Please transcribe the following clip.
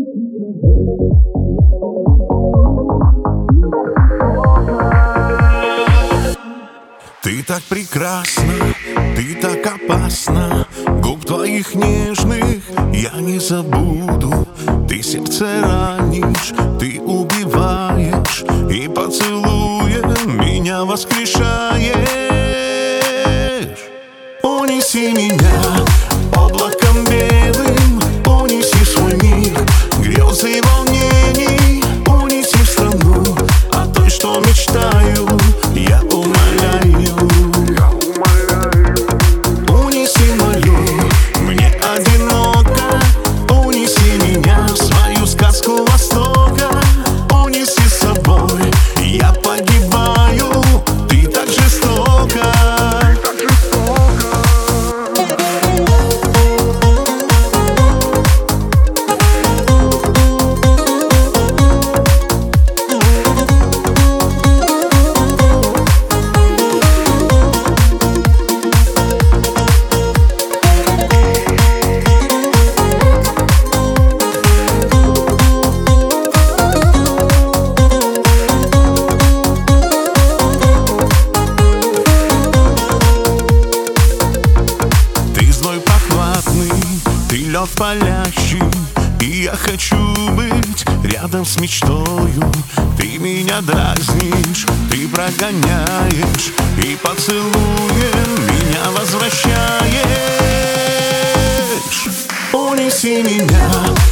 Ты так прекрасна, ты так опасна, губ твоих нежных я не забуду. Ты сердце ранишь, ты убиваешь, и поцелуем меня воскрешаешь. Унеси меня облаком белым, унеси свой мир, грезы и волнений, унеси в страну о той, что мечтаю, я умоляю. Унеси мою, мне одиноко, унеси меня в свою сказку Востока, унеси с собой, я погибаю, ты так жестока. Ты лед палящий, и я хочу быть рядом с мечтою. Ты меня дразнишь, ты прогоняешь, и поцелуем меня возвращаешь. Унеси меня